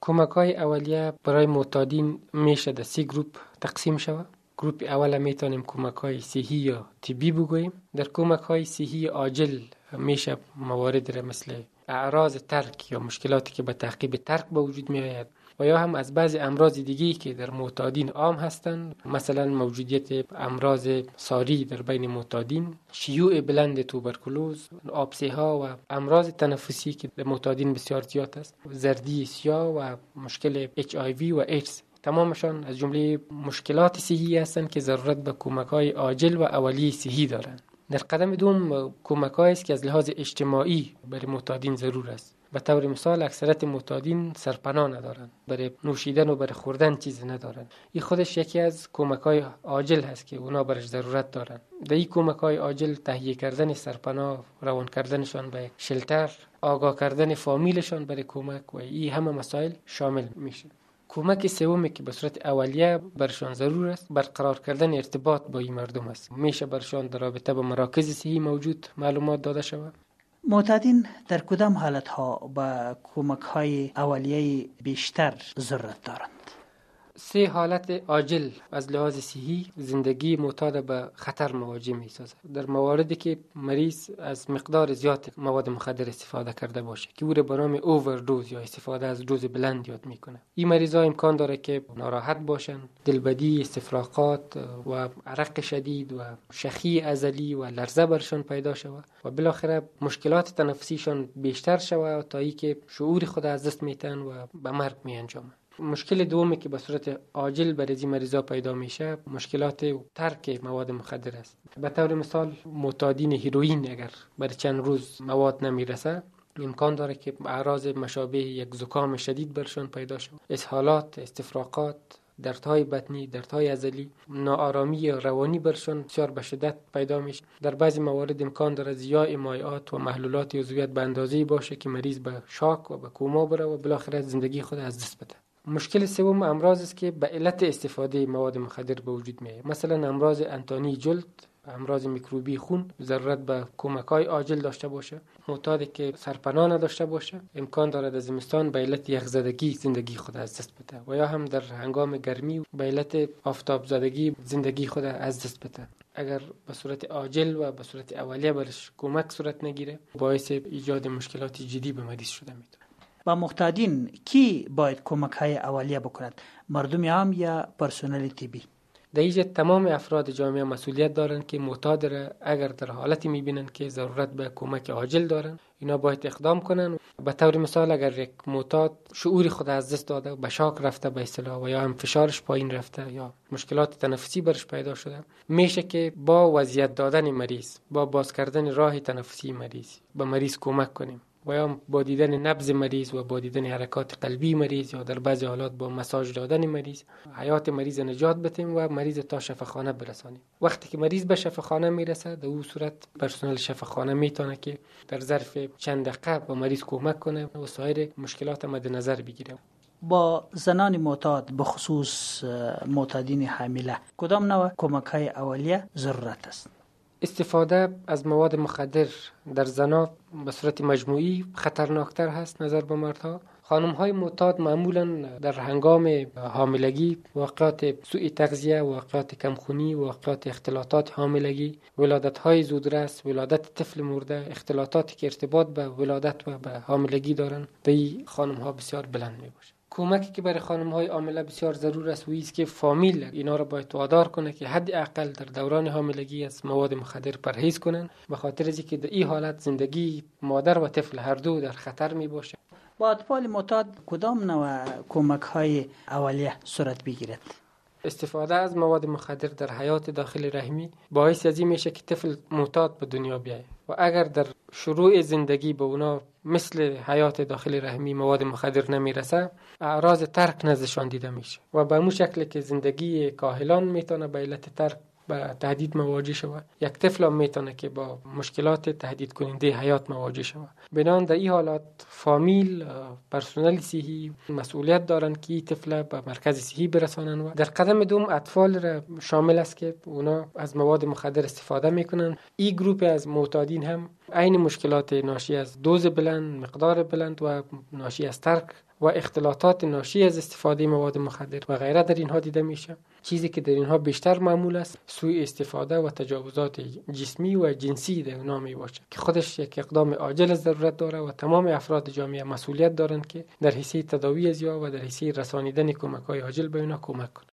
کمک‌های اولیه برای معتادین میشه در 3 گروپ تقسیم شود. گروپ اول میتونیم کمک‌های صحی یا طبی بگوییم. در کمک‌های صحی عاجل میشه موارد مثل اعراض ترک یا مشکلاتی که به تعقیب ترک به وجود می آید و یا هم از بعضی امراض دیگی که در معتادین عام هستند، مثلا موجودیت امراض ساری در بین معتادین، شیوع بلند توبرکلوز، آبسه‌ها و امراض تنفسی که در معتادین بسیار زیاد است، زردی سیاه و مشکل HIV و ایدز. تمامشان از جمله مشکلات صحی هستند که ضرورت به کمک‌های عاجل و اولیه صحی دارند. در قدم دوم کمک‌هایی است که از لحاظ اجتماعی برای معتادین ضرور است. به طور مثال اکثریت معتادین سرپناه ندارند، برای نوشیدن و برای خوردن چیز ندارند. این خودش یکی از کمک‌های عاجل هست که اونا برش ضرورت دارند. در این کمک‌های عاجل تهیه کردن سرپناه، روان کردنشان به شلتر، آگاه کردن فامیلشان برای کمک و این همه مسائل شامل میشه. کمک سومی که به صورت اولیه برشان ضرور است برقرار کردن ارتباط با این مردم است. میشه برشان در رابطه با مراکز صحی موجود معلومات داده شود. معتادین در کدام حالتها با کمک‌های اولیه بیشتر ضرورت دارند؟ 3 حالت عاجل از لحاظ صحی زندگی معتاد به خطر مواجه می سازد. در مواردی که مریض از مقدار زیاد مواد مخدر استفاده کرده باشه که او را به نام اووردوز یا استفاده از دوز بلند یاد میکنه. این مریضا امکان داره که ناراحت باشن، دلبدی، استفراغات و عرق شدید و شخی ازلی و لرزه برشان پیدا شود و بالاخره مشکلات تنفسیشان بیشتر شود تا اینکه شعور خود از دست میتن و به مرگ می انجامند. مشکل دومی که به صورت عاجل برای این مریضا پیدا میشه مشکلات ترک مواد مخدر است. به طور مثال معتادین هیروئین اگر برای چند روز مواد نمیرسه امکان داره که اعراض مشابه یک زکام شدید برشان پیدا شود، اسهالات، استفراغات، دردهای بطنی، دردهای عضلی، ناآرامی روانی برشان بسیار به شدت پیدا میشه. در بعضی موارد امکان داره ضیاع مایعات و محلولات عضویت به اندازه‌ای باشه که مریض به شاک و به کوما بره و بالاخره زندگی خود از دست بده. مشکل سوم امراض است که به علت استفاده مواد مخدر به وجود میاد. مثلا امراض انتانی جلد، امراض میکروبی خون ضرورت به کمک‌های عاجل داشته باشه. معتادی که سرپناه نداشته باشه امکان دارد از زمستان به علت یخزدگی زندگی خود از دست بده و یا هم در هنگام گرمی به علت آفتاب زدگی زندگی خود از دست بده. اگر به صورت عاجل و به صورت اولیه برش کمک صورت نگیره باعث ایجاد مشکلات جدی به مریض شده میتونه. با معتادین کی باید کمک‌های اولیه بکند؟ مردم عام یا پرسنل طبی؟ در اینجا تمام افراد جامعه مسئولیت دارند که معتاد را اگر در حالتی میبینند که ضرورت به کمک عاجل دارند اینا باید اقدام کنند. به طور مثال اگر یک معتاد شعور خود از دست داده، به شاک رفته به اصطلاح و یا هم فشارش پایین رفته یا مشکلات تنفسی برش پیدا شده، میشه که با وضعیت دادن مریض، با باز کردن راه تنفسی مریض به مریض کمک کنیم و یا با دیدن نبض مریض و با دیدن حرکات قلبی مریض یا در بعضی حالات با مساج دادن مریض حیات مریض نجات بدیم و مریض تا شفاخانه برسانیم. وقتی که مریض به شفاخانه میرسه در اون صورت پرسنل شفاخانه میتونه که در ظرف چند دقیقه با مریض کمک کنه و سایر مشکلات مد نظر بگیره. با زنان معتاد به خصوص معتادین حامله کدام نوع کمک‌های اولیه ضرورت است؟ استفاده از مواد مخدر در زنان به صورت مجموعی خطرناکتر هست نظر به مردها. خانم‌های معتاد معمولاً در هنگام حاملگی واقعات سوء تغذیه، واقعات کمخونی، واقعات اختلاطات حاملگی، ولادت‌های زودرس، ولادت طفل مرده، اختلاطاتی که ارتباط به ولادت و به حاملگی دارن، به خانم‌ها بسیار بلند می‌باشه. کمکی که برای خانم‌های حامله بسیار ضرور است و است که فامیل اینا را باید وادار کنه که حداقل در دوران حاملگی از مواد مخدر پرهیز کنن، به خاطر اینکه در این حالت زندگی مادر و طفل هر دو در خطر میباشه. با اطفال معتاد کدام نوع کمک‌های اولیه صورت بگیرد؟ استفاده از مواد مخدر در حیات داخل رحمی باعث از این میشه که طفل معتاد به دنیا بیاید و اگر در شروع زندگی به اونا مثل حیات داخل رحمی مواد مخدر نمیرسه اعراض ترک نزدشان دیده میشه و به همون شکل که زندگی کاهلان میتونه به علت ترک با تهدید مواجه شود، یک طفل هم میتونه که با مشکلات تهدید کننده حیات مواجه شود. بنابراین در این حالات فامیل، پرسنل صحی مسئولیت دارن که این طفل به مرکز صحی برسانن و در قدم دوم اطفال را شامل است که اونا از مواد مخدر استفاده میکنن. این گروه از معتادین هم عین مشکلات ناشی از دوز بلند، مقدار بلند و ناشی از ترک و اختلاطات ناشی از استفاده مواد مخدر و غیره در اینها دیده میشه. چیزی که در اینها بیشتر معمول است سوء استفاده و تجاوزات جسمی و جنسی در اونها می باشه که خودش یک اقدام عاجل ضرورت داره و تمام افراد جامعه مسئولیت دارند که در حیث تداوی از یا و در حیث رسانیدن کمک‌های عاجل به اونها کمک کنند.